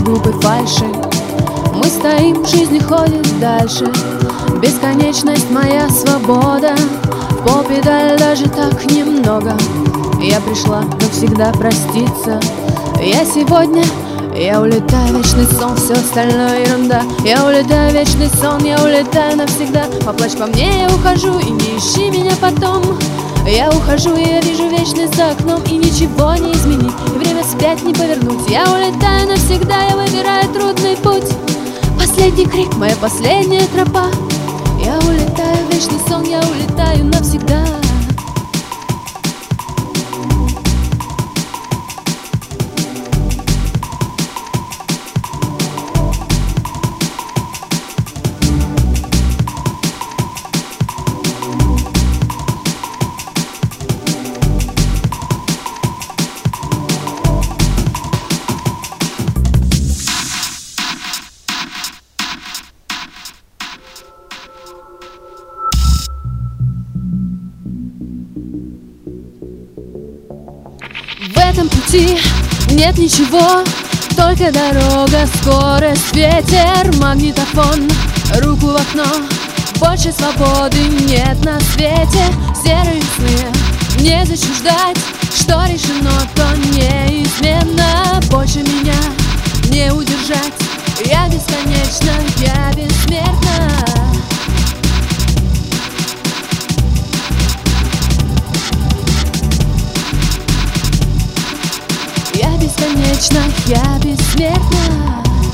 глупой фальши. Мы стоим, жизнь ходит дальше. Бесконечность моя свобода. В полпедаль даже так немного. Я пришла навсегда проститься. Я сегодня, я улетаю в вечный сон, все остальное ерунда. Я улетаю в вечный сон, я улетаю навсегда. Поплачь по мне, я ухожу, и не ищи меня потом. Я ухожу, и я вижу вечность за окном, и ничего не изменить, и время вспять не повернуть. Я улетаю навсегда, я выбираю трудный путь. Последний крик, моя последняя тропа. Я улетаю в вечный сон, я улетаю навсегда. В этом пути нет ничего, только дорога, скорость, ветер, магнитофон, руку в окно. Больше свободы нет на свете. Серые сны незачем ждать, что решено, то неизменно. Больше меня не удержать. Я бесконечна, я бессмертна. Бесконечно, я бессмертна.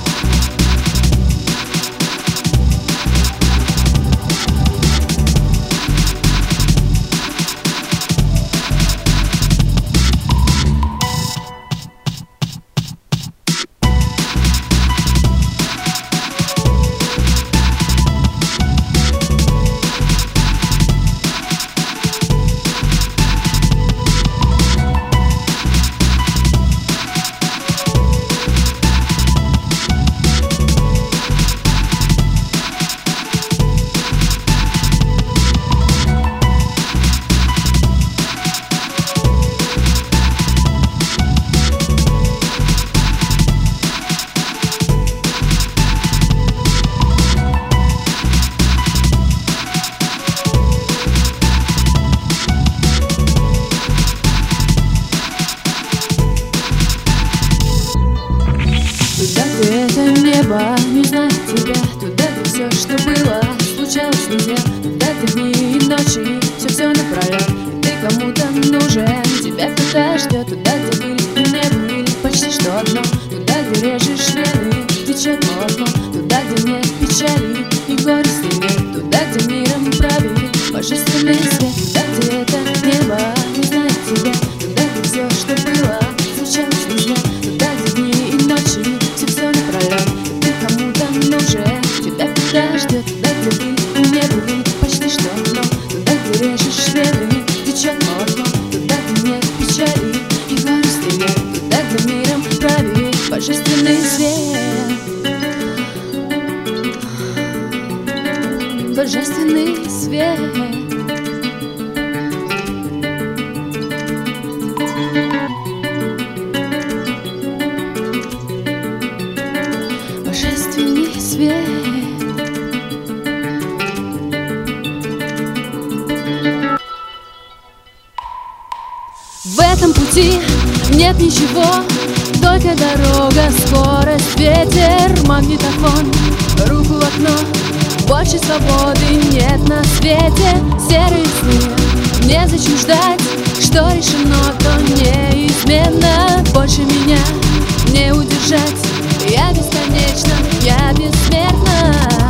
Это небо, не знаю тебя. Туда, где все, что было, случалось нельзя. Туда, где дни и ночи, все напролет. Ты кому-то нужен, тебя кто-то ждет. Туда, где были и не были, почти что одно. Туда, где режешь вены, течет молоко. Туда, где нет печали и горести нет. Туда, где миром правит божественный свет. Туда, где это небо, не знаю тебя. Туда, где все, что было, случалось нельзя. Туда, где дни и ночи, все напролет. Ты кому-то нужен, тебя кто-то ждет. Туда, где были и не были, почти что одно. Туда, где режешь вены, течет молоко. Туда, где нет печали и горести нет. Туда, где миром правит божественный свет. Божественный свет. Божественный свет. В этом пути нет ничего, только дорога, скорость, ветер, магнитофон, руку в окно. Больше свободы нет на свете. Серые сны незачем ждать, что решено, то неизменно. Больше меня не удержать. Я бесконечна, я бессмертна.